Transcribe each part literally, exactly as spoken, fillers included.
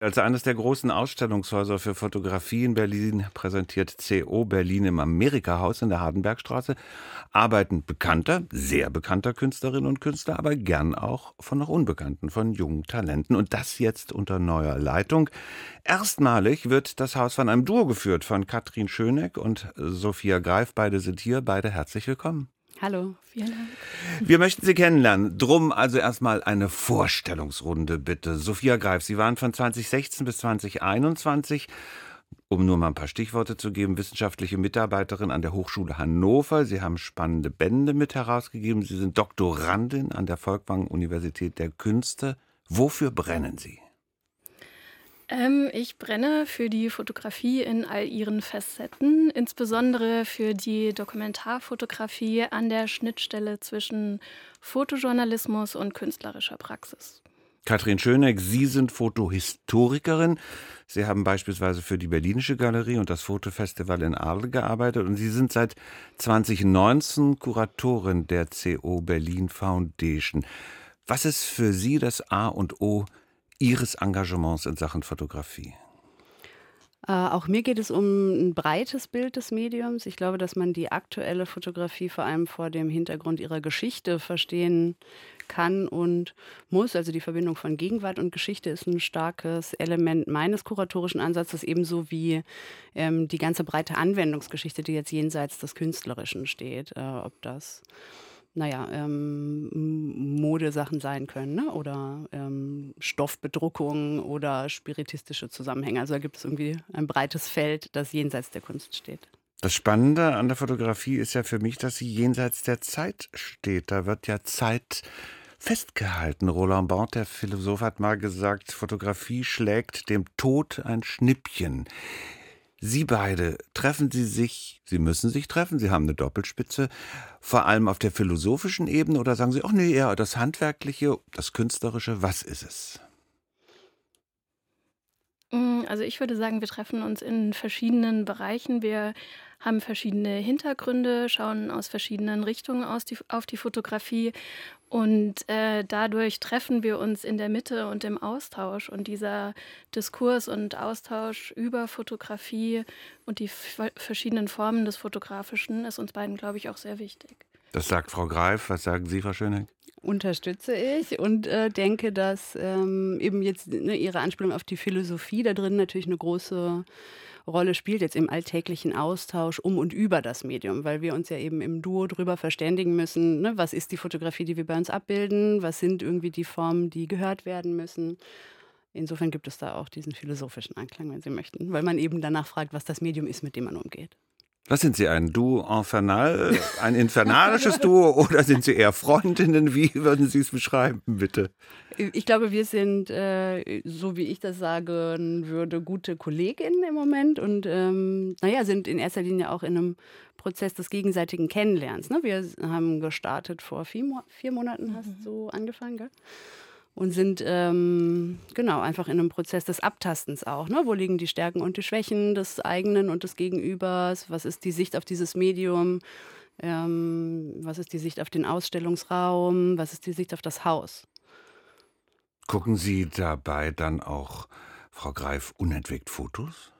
Als eines der großen Ausstellungshäuser für Fotografie in Berlin präsentiert C O Berlin im Amerika-Haus in der Hardenbergstraße Arbeiten bekannter, sehr bekannter Künstlerinnen und Künstler, aber gern auch von noch Unbekannten, von jungen Talenten. Und das jetzt unter neuer Leitung. Erstmalig wird das Haus von einem Duo geführt, von Katrin Schöneck und Sophia Greif. Beide sind hier, beide herzlich willkommen. Hallo, vielen Dank. Wir möchten Sie kennenlernen. Drum also erstmal eine Vorstellungsrunde, bitte. Sophia Greif, Sie waren von zwanzig sechzehn bis zwanzig einundzwanzig, um nur mal ein paar Stichworte zu geben, wissenschaftliche Mitarbeiterin an der Hochschule Hannover. Sie haben spannende Bände mit herausgegeben. Sie sind Doktorandin an der Folkwang-Universität der Künste. Wofür brennen Sie? Ähm, ich brenne für die Fotografie in all ihren Facetten, insbesondere für die Dokumentarfotografie an der Schnittstelle zwischen Fotojournalismus und künstlerischer Praxis. Katrin Schöneck, Sie sind Fotohistorikerin. Sie haben beispielsweise für die Berlinische Galerie und das Fotofestival in Arles gearbeitet und Sie sind seit zwanzig neunzehn Kuratorin der C O Berlin Foundation. Was ist für Sie das A und O Ihres Engagements in Sachen Fotografie? Äh, auch mir geht es um ein breites Bild des Mediums. Ich glaube, dass man die aktuelle Fotografie vor allem vor dem Hintergrund ihrer Geschichte verstehen kann und muss. Also die Verbindung von Gegenwart und Geschichte ist ein starkes Element meines kuratorischen Ansatzes, ebenso wie ähm, die ganze breite Anwendungsgeschichte, die jetzt jenseits des Künstlerischen steht. Äh, ob das naja, ähm, M- Modesachen sein können, ne? Oder ähm, Stoffbedruckung oder spiritistische Zusammenhänge. Also da gibt es irgendwie ein breites Feld, das jenseits der Kunst steht. Das Spannende an der Fotografie ist ja für mich, dass sie jenseits der Zeit steht. Da wird ja Zeit festgehalten. Roland Barthes, der Philosoph, hat mal gesagt, Fotografie schlägt dem Tod ein Schnippchen. Sie beide, treffen Sie sich, Sie müssen sich treffen, Sie haben eine Doppelspitze, vor allem auf der philosophischen Ebene, oder sagen Sie, ach nee, eher das Handwerkliche, das Künstlerische, was ist es? Mm, Also ich würde sagen, wir treffen uns in verschiedenen Bereichen. Wir haben verschiedene Hintergründe, schauen aus verschiedenen Richtungen aus die, auf die Fotografie und äh, dadurch treffen wir uns in der Mitte und im Austausch. Und dieser Diskurs und Austausch über Fotografie und die v- verschiedenen Formen des Fotografischen ist uns beiden, glaube ich, auch sehr wichtig. Das sagt Frau Greif, was sagen Sie, Frau Schöneck? Unterstütze ich und äh, denke, dass ähm, eben jetzt ne, Ihre Anspielung auf die Philosophie da drin natürlich eine große Rolle spielt, jetzt im alltäglichen Austausch um und über das Medium, weil wir uns ja eben im Duo drüber verständigen müssen, ne, was ist die Fotografie, die wir bei uns abbilden, was sind irgendwie die Formen, die gehört werden müssen. Insofern gibt es da auch diesen philosophischen Anklang, wenn Sie möchten, weil man eben danach fragt, was das Medium ist, mit dem man umgeht. Was sind Sie, ein Duo infernal, ein infernalisches Duo, oder sind Sie eher Freundinnen? Wie würden Sie es beschreiben, bitte? Ich glaube, wir sind, äh, so wie ich das sagen würde, gute Kolleginnen im Moment und ähm, naja, sind in erster Linie auch in einem Prozess des gegenseitigen Kennenlernens. Ne? Wir haben gestartet vor vier, Mo- vier Monaten, hast du angefangen, gell? Und sind ähm, genau einfach in einem Prozess des Abtastens auch. Ne? Wo liegen die Stärken und die Schwächen des eigenen und des Gegenübers? Was ist die Sicht auf dieses Medium? Ähm, was ist die Sicht auf den Ausstellungsraum? Was ist die Sicht auf das Haus? Gucken Sie dabei dann auch, Frau Greif, unentwegt Fotos?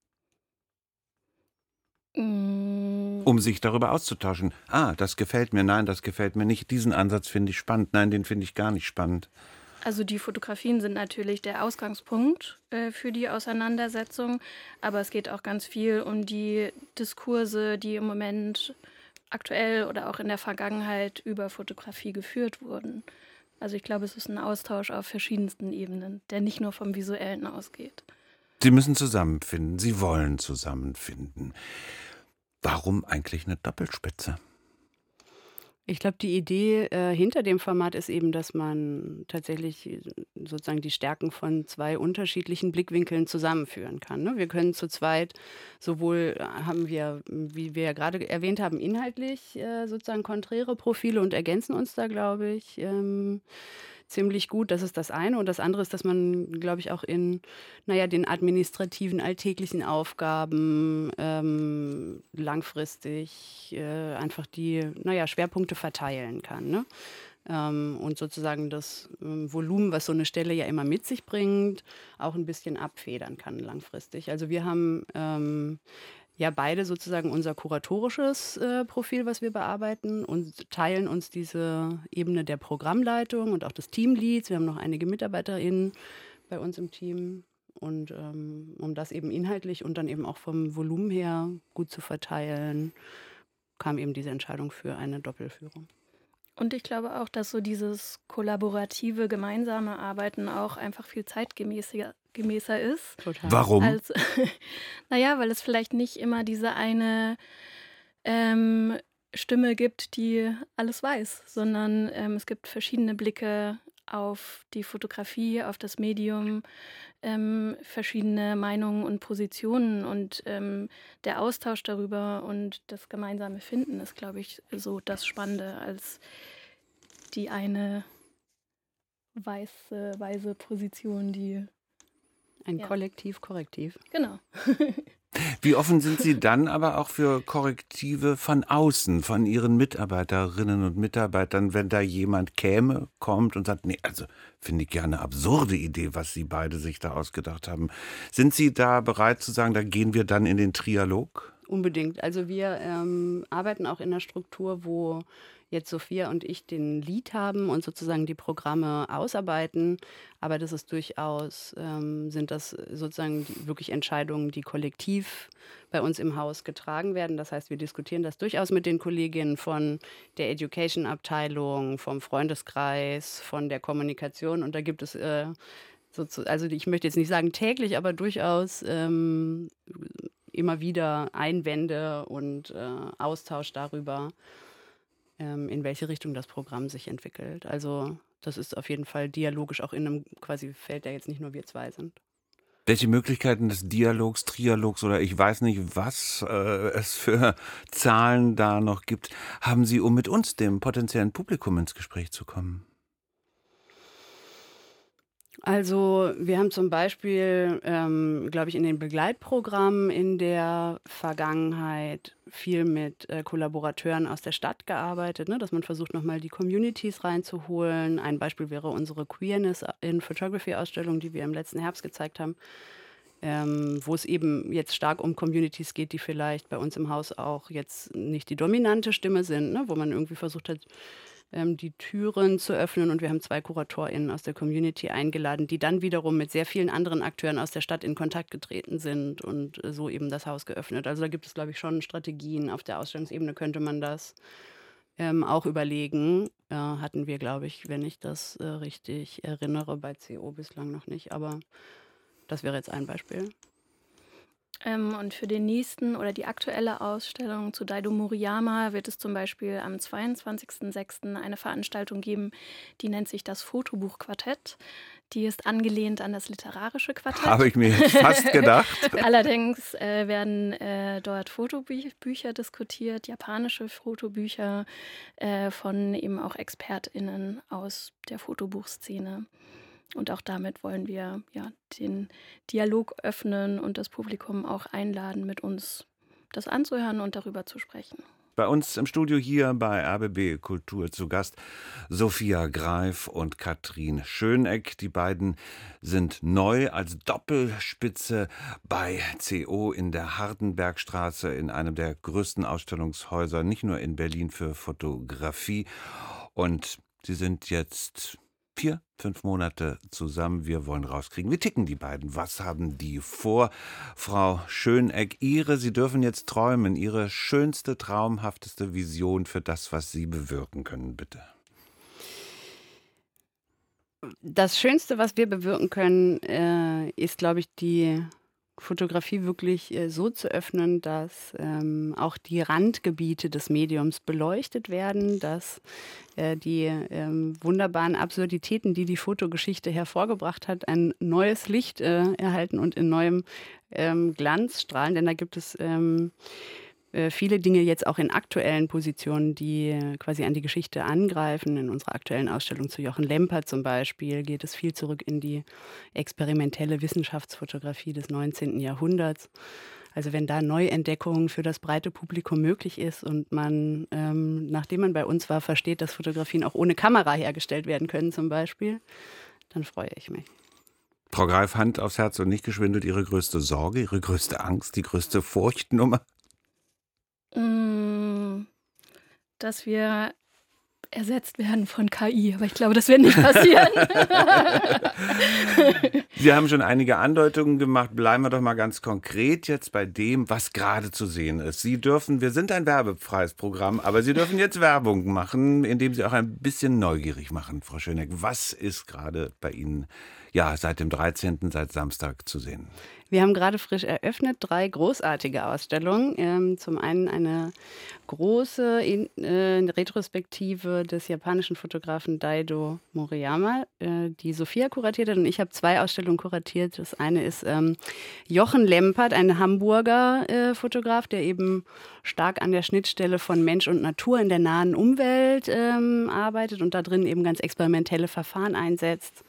Mm, Um sich darüber auszutauschen. Ah, das gefällt mir, nein, das gefällt mir nicht. Diesen Ansatz finde ich spannend, nein, den finde ich gar nicht spannend. Also die Fotografien sind natürlich der Ausgangspunkt äh, für die Auseinandersetzung, aber es geht auch ganz viel um die Diskurse, die im Moment aktuell oder auch in der Vergangenheit über Fotografie geführt wurden. Also ich glaube, es ist ein Austausch auf verschiedensten Ebenen, der nicht nur vom Visuellen ausgeht. Sie müssen zusammenfinden, Sie wollen zusammenfinden. Warum eigentlich eine Doppelspitze? Ich glaube, die Idee äh, hinter dem Format ist eben, dass man tatsächlich äh, sozusagen die Stärken von zwei unterschiedlichen Blickwinkeln zusammenführen kann. Ne? Wir können zu zweit sowohl äh, haben wir, wie wir ja gerade erwähnt haben, inhaltlich äh, sozusagen konträre Profile und ergänzen uns da, glaube ich, ähm, ziemlich gut. Das ist das eine. Und das andere ist, dass man, glaube ich, auch in naja, den administrativen, alltäglichen Aufgaben ähm, langfristig äh, einfach die naja, Schwerpunkte verteilen kann. Ne? ähm, und sozusagen das ähm, Volumen, was so eine Stelle ja immer mit sich bringt, auch ein bisschen abfedern kann langfristig. Also wir haben ähm, ja beide sozusagen unser kuratorisches äh, Profil, was wir bearbeiten, und teilen uns diese Ebene der Programmleitung und auch des Teamleads. Wir haben noch einige MitarbeiterInnen bei uns im Team. Und ähm, um das eben inhaltlich und dann eben auch vom Volumen her gut zu verteilen, kam eben diese Entscheidung für eine Doppelführung. Und ich glaube auch, dass so dieses kollaborative, gemeinsame Arbeiten auch einfach viel zeitgemäßer gemäßer ist. Total. Warum? Als, naja, weil es vielleicht nicht immer diese eine ähm, Stimme gibt, die alles weiß, sondern ähm, es gibt verschiedene Blicke auf die Fotografie, auf das Medium, ähm, verschiedene Meinungen und Positionen und ähm, der Austausch darüber und das gemeinsame Finden ist, glaube ich, so das Spannende als die eine weiße, weise Position, die, Ein Ja. Kollektiv-Korrektiv. genau. Wie offen sind Sie dann aber auch für Korrektive von außen, von Ihren Mitarbeiterinnen und Mitarbeitern, wenn da jemand käme, kommt und sagt, nee, also finde ich ja eine absurde Idee, was Sie beide sich da ausgedacht haben. Sind Sie da bereit zu sagen, da gehen wir dann in den Trialog? Unbedingt. Also wir ähm, arbeiten auch in einer Struktur, wo jetzt Sophia und ich den Lead haben und sozusagen die Programme ausarbeiten. Aber das ist durchaus, ähm, sind das sozusagen die, wirklich Entscheidungen, die kollektiv bei uns im Haus getragen werden. Das heißt, wir diskutieren das durchaus mit den Kolleginnen von der Education-Abteilung, vom Freundeskreis, von der Kommunikation. Und da gibt es, äh, so zu, also ich möchte jetzt nicht sagen täglich, aber durchaus ähm, immer wieder Einwände und äh, Austausch darüber, ähm, in welche Richtung das Programm sich entwickelt. Also das ist auf jeden Fall dialogisch auch in einem quasi Feld, der jetzt nicht nur wir zwei sind. Welche Möglichkeiten des Dialogs, Trialogs oder ich weiß nicht, was äh, es für Zahlen da noch gibt, haben Sie, um mit uns, dem potenziellen Publikum, ins Gespräch zu kommen? Also wir haben zum Beispiel, ähm, glaube ich, in den Begleitprogrammen in der Vergangenheit viel mit äh, Kollaborateuren aus der Stadt gearbeitet, ne? Dass man versucht, nochmal die Communities reinzuholen. Ein Beispiel wäre unsere Queerness in Photography-Ausstellung, die wir im letzten Herbst gezeigt haben, ähm, wo es eben jetzt stark um Communities geht, die vielleicht bei uns im Haus auch jetzt nicht die dominante Stimme sind, ne? Wo man irgendwie versucht hat, ähm, die Türen zu öffnen. Und wir haben zwei KuratorInnen aus der Community eingeladen, die dann wiederum mit sehr vielen anderen Akteuren aus der Stadt in Kontakt getreten sind und äh, so eben das Haus geöffnet. Also da gibt es, glaube ich, schon Strategien. Auf der Ausstellungsebene könnte man das ähm, auch überlegen. Äh, hatten wir, glaube ich, wenn ich das äh, richtig erinnere, bei C O bislang noch nicht. Aber das wäre jetzt ein Beispiel. Ähm, und für den nächsten oder die aktuelle Ausstellung zu Daido Moriyama wird es zum Beispiel am zweiundzwanzigsten sechsten eine Veranstaltung geben, die nennt sich das Fotobuchquartett. Die ist angelehnt an das literarische Quartett. Habe ich mir jetzt fast gedacht. Allerdings äh, werden äh, dort Fotobücher diskutiert, japanische Fotobücher äh, von eben auch ExpertInnen aus der Fotobuchszene. Und auch damit wollen wir ja den Dialog öffnen und das Publikum auch einladen, mit uns das anzuhören und darüber zu sprechen. Bei uns im Studio hier bei R B B Kultur zu Gast Sophia Greif und Katrin Schöneck. Die beiden sind neu als Doppelspitze bei C O in der Hardenbergstraße in einem der größten Ausstellungshäuser, nicht nur in Berlin, für Fotografie. Und sie sind jetzt vier, fünf Monate zusammen. Wir wollen rauskriegen, wie ticken die beiden? Was haben die vor? Frau Schöneck, Ihre, Sie dürfen jetzt träumen, Ihre schönste, traumhafteste Vision für das, was Sie bewirken können, bitte. Das Schönste, was wir bewirken können, äh, ist, glaube ich, die Fotografie wirklich äh, so zu öffnen, dass ähm, auch die Randgebiete des Mediums beleuchtet werden, dass äh, die ähm, wunderbaren Absurditäten, die die Fotogeschichte hervorgebracht hat, ein neues Licht äh, erhalten und in neuem ähm, Glanz strahlen. Denn da gibt es ähm, äh, viele Dinge jetzt auch in aktuellen Positionen, die äh, quasi an die Geschichte angreifen. In unserer aktuellen Ausstellung zu Jochen Lempert zum Beispiel geht es viel zurück in die experimentelle Wissenschaftsfotografie des neunzehnten Jahrhunderts. Also wenn da Neuentdeckungen für das breite Publikum möglich ist und man, ähm, nachdem man bei uns war, versteht, dass Fotografien auch ohne Kamera hergestellt werden können zum Beispiel, dann freue ich mich. Frau Greif, Hand aufs Herz und nicht geschwindelt, Ihre größte Sorge, Ihre größte Angst, die größte Furchtnummer? Mm, Dass wir ersetzt werden von K I, aber ich glaube, das wird nicht passieren. Sie haben schon einige Andeutungen gemacht. Bleiben wir doch mal ganz konkret jetzt bei dem, was gerade zu sehen ist. Sie dürfen, wir sind ein werbefreies Programm, aber Sie dürfen jetzt Werbung machen, indem Sie auch ein bisschen neugierig machen, Frau Schöneck. Was ist gerade bei Ihnen, ja, seit dem dreizehnten, seit Samstag zu sehen? Wir haben gerade frisch eröffnet, drei großartige Ausstellungen. Ähm, zum einen eine große in, äh, Retrospektive des japanischen Fotografen Daido Moriyama, äh, die Sophia kuratiert hat. Und ich habe zwei Ausstellungen kuratiert. Das eine ist ähm, Jochen Lempert, ein Hamburger äh, Fotograf, der eben stark an der Schnittstelle von Mensch und Natur in der nahen Umwelt ähm, arbeitet und da drin eben ganz experimentelle Verfahren einsetzt.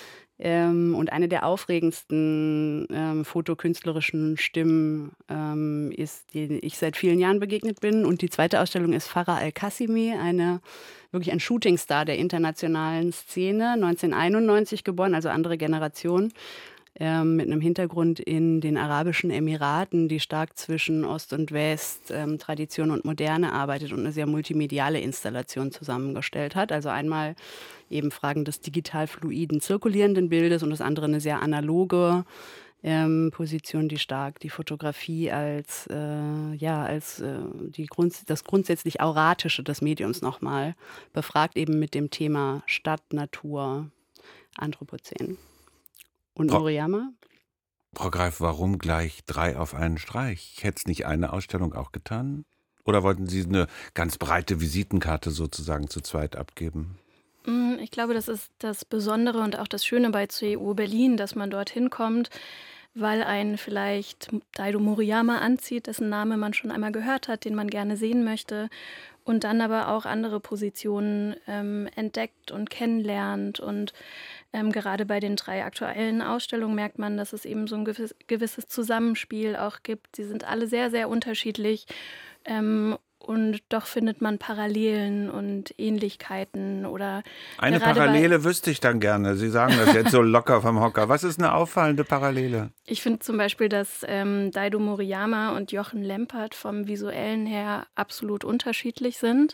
Ähm, und eine der aufregendsten ähm, fotokünstlerischen Stimmen ähm, ist, die ich seit vielen Jahren begegnet bin. Und die zweite Ausstellung ist Farah Al-Qasimi, eine, wirklich ein Shootingstar der internationalen Szene, neunzehnhunderteinundneunzig geboren, also andere Generation, ähm, mit einem Hintergrund in den Arabischen Emiraten, die stark zwischen Ost und West, ähm, Tradition und Moderne arbeitet und eine sehr multimediale Installation zusammengestellt hat. Also einmal eben Fragen des digital fluiden, zirkulierenden Bildes und das andere eine sehr analoge ähm, Position, die stark die Fotografie als, äh, ja, als äh, die Grund, das grundsätzlich Auratische des Mediums nochmal befragt, eben mit dem Thema Stadt, Natur, Anthropozän. Und Frau, Moriyama? Frau Greif, warum gleich drei auf einen Streich? Hätte es nicht eine Ausstellung auch getan? Oder wollten Sie eine ganz breite Visitenkarte sozusagen zu zweit abgeben? Ich glaube, das ist das Besondere und auch das Schöne bei C U Berlin, dass man dorthin kommt, weil einen vielleicht Daido Moriyama anzieht, dessen Name man schon einmal gehört hat, den man gerne sehen möchte und dann aber auch andere Positionen ähm, entdeckt und kennenlernt. Und ähm, gerade bei den drei aktuellen Ausstellungen merkt man, dass es eben so ein gewiss, gewisses Zusammenspiel auch gibt. Sie sind alle sehr, sehr unterschiedlich. Ähm, Und doch findet man Parallelen und Ähnlichkeiten oder Eine gerade Parallele bei, wüsste ich dann gerne. Sie sagen das jetzt so locker vom Hocker. Was ist eine auffallende Parallele? ich finde zum Beispiel, dass ähm, Daido Moriyama und Jochen Lempert vom Visuellen her absolut unterschiedlich sind.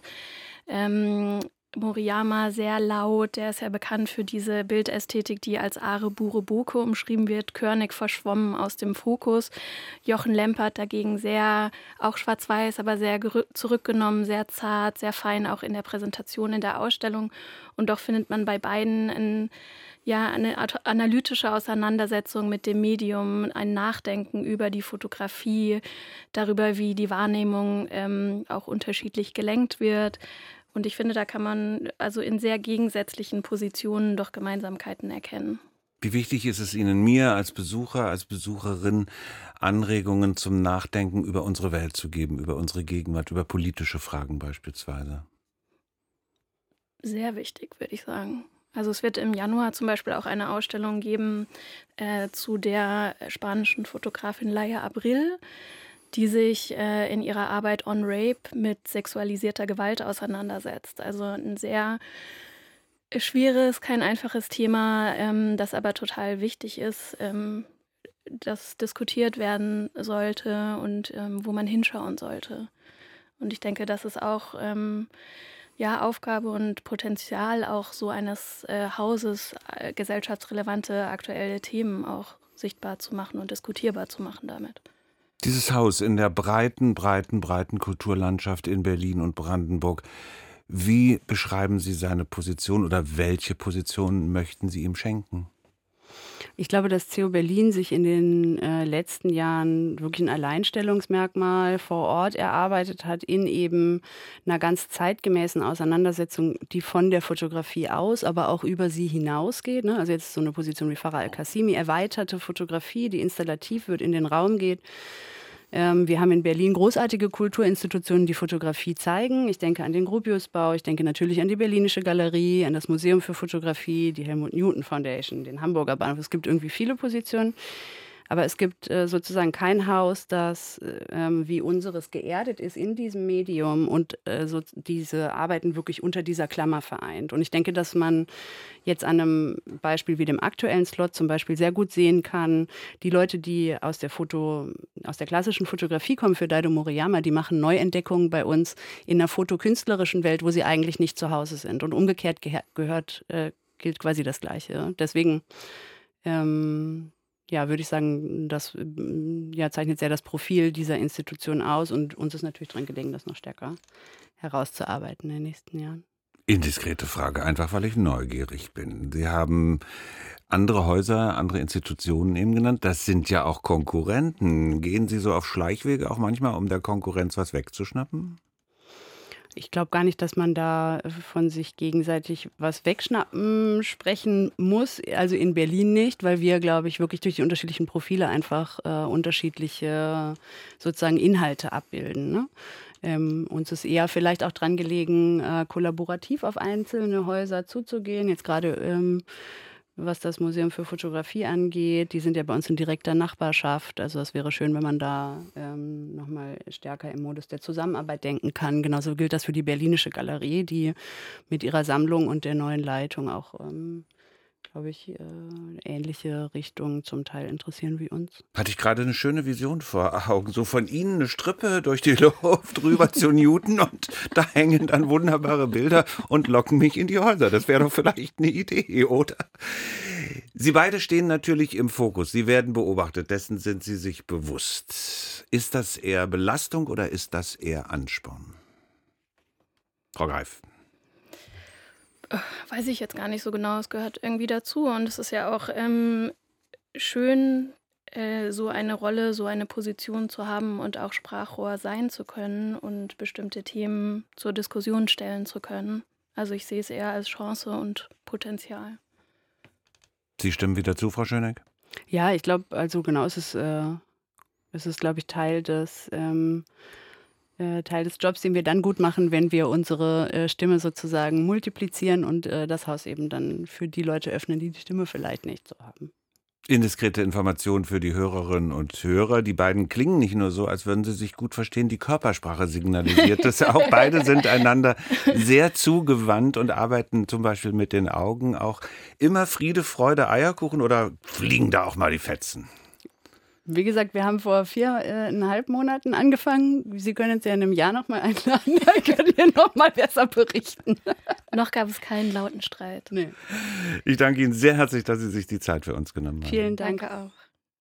Ähm, Moriyama sehr laut, der ist ja bekannt für diese Bildästhetik, die als Are Bure Bokeh umschrieben wird, körnig verschwommen aus dem Fokus. Jochen Lempert dagegen sehr, auch schwarz-weiß, aber sehr gerü- zurückgenommen, sehr zart, sehr fein, auch in der Präsentation, in der Ausstellung. Und doch findet man bei beiden ein, ja, eine Art analytische Auseinandersetzung mit dem Medium, ein Nachdenken über die Fotografie, darüber, wie die Wahrnehmung ähm, auch unterschiedlich gelenkt wird. Und ich finde, da kann man also in sehr gegensätzlichen Positionen doch Gemeinsamkeiten erkennen. Wie wichtig ist es Ihnen, mir als Besucher, als Besucherin Anregungen zum Nachdenken über unsere Welt zu geben, über unsere Gegenwart, über politische Fragen beispielsweise? Sehr wichtig, würde ich sagen. Also es wird im Januar zum Beispiel auch eine Ausstellung geben äh, zu der spanischen Fotografin Laia Abril, die sich äh, in ihrer Arbeit On Rape mit sexualisierter Gewalt auseinandersetzt. Also ein sehr schweres, kein einfaches Thema, ähm, das aber total wichtig ist, ähm, das diskutiert werden sollte und ähm, wo man hinschauen sollte. Und ich denke, das ist auch ähm, ja, Aufgabe und Potenzial auch so eines äh, Hauses, äh, gesellschaftsrelevante aktuelle Themen auch sichtbar zu machen und diskutierbar zu machen damit. Dieses Haus in der breiten, breiten, breiten Kulturlandschaft in Berlin und Brandenburg. Wie beschreiben Sie seine Position oder welche Position möchten Sie ihm schenken? Ich glaube, dass C U Berlin sich in den äh, letzten Jahren wirklich ein Alleinstellungsmerkmal vor Ort erarbeitet hat, in eben einer ganz zeitgemäßen Auseinandersetzung, die von der Fotografie aus, aber auch über sie hinausgeht. Ne? Also jetzt so eine Position wie Farah Al-Qasimi, erweiterte Fotografie, die installativ wird, in den Raum geht. Ähm, wir haben in Berlin großartige Kulturinstitutionen, die Fotografie zeigen. Ich denke an den Gropiusbau, ich denke natürlich an die Berlinische Galerie, an das Museum für Fotografie, die Helmut Newton Foundation, den Hamburger Bahnhof. Es gibt irgendwie viele Positionen. Aber es gibt äh, sozusagen kein Haus, das ähm, wie unseres geerdet ist in diesem Medium und äh, so diese Arbeiten wirklich unter dieser Klammer vereint. Und ich denke, dass man jetzt an einem Beispiel wie dem aktuellen Slot zum Beispiel sehr gut sehen kann, die Leute, die aus der Foto, aus der klassischen Fotografie kommen für Daido Moriyama, die machen Neuentdeckungen bei uns in einer fotokünstlerischen Welt, wo sie eigentlich nicht zu Hause sind. Und umgekehrt gehe- gehört, äh, gilt quasi das Gleiche. Deswegen ähm, ja, würde ich sagen, das ähm, ja, zeichnet sehr das Profil dieser Institution aus und uns ist natürlich dran gelegen, das noch stärker herauszuarbeiten in den nächsten Jahren. Indiskrete Frage, einfach weil ich neugierig bin. Sie haben andere Häuser, andere Institutionen eben genannt. Das sind ja auch Konkurrenten. Gehen Sie so auf Schleichwege auch manchmal, um der Konkurrenz was wegzuschnappen? Ich glaube gar nicht, dass man da von sich gegenseitig was wegschnappen sprechen muss. Also in Berlin nicht, weil wir, glaube ich, wirklich durch die unterschiedlichen Profile einfach äh, unterschiedliche sozusagen Inhalte abbilden. Ne? Ähm, uns ist eher vielleicht auch dran gelegen, äh, kollaborativ auf einzelne Häuser zuzugehen. Jetzt gerade ähm, was das Museum für Fotografie angeht, die sind ja bei uns in direkter Nachbarschaft. Also es wäre schön, wenn man da ähm, nochmal stärker im Modus der Zusammenarbeit denken kann. Genauso gilt das für die Berlinische Galerie, die mit ihrer Sammlung und der neuen Leitung auch, ähm, glaube ich, äh, ähnliche Richtungen zum Teil interessieren wie uns. Hatte ich gerade eine schöne Vision vor Augen. So von Ihnen eine Strippe durch die Luft rüber zu Newton und da hängen dann wunderbare Bilder und locken mich in die Häuser. Das wäre doch vielleicht eine Idee, oder? Sie beide stehen natürlich im Fokus. Sie werden beobachtet. Dessen sind Sie sich bewusst. Ist das eher Belastung oder ist das eher Ansporn? Frau Greif. Weiß ich jetzt gar nicht so genau. Es gehört irgendwie dazu. Und es ist ja auch ähm, schön, äh, so eine Rolle, so eine Position zu haben und auch Sprachrohr sein zu können und bestimmte Themen zur Diskussion stellen zu können. Also ich sehe es eher als Chance und Potenzial. Sie stimmen wieder zu, Frau Schöneck? Ja, ich glaube, also genau, es ist, äh, es ist, glaube ich, Teil des ähm, äh, Teil des Jobs, den wir dann gut machen, wenn wir unsere äh, Stimme sozusagen multiplizieren und äh, das Haus eben dann für die Leute öffnen, die die Stimme vielleicht nicht so haben. Indiskrete Information für die Hörerinnen und Hörer. Die beiden klingen nicht nur so, als würden sie sich gut verstehen. Die Körpersprache signalisiert das auch. Beide sind einander sehr zugewandt und arbeiten zum Beispiel mit den Augen auch immer Friede, Freude, Eierkuchen oder fliegen da auch mal die Fetzen? Wie gesagt, wir haben vor viereinhalb Monaten angefangen. Sie können uns ja in einem Jahr nochmal einladen. Dann könnt ihr nochmal besser berichten. Noch gab es keinen lauten Streit. Nee. Ich danke Ihnen sehr herzlich, dass Sie sich die Zeit für uns genommen haben. Vielen Dank. Danke auch.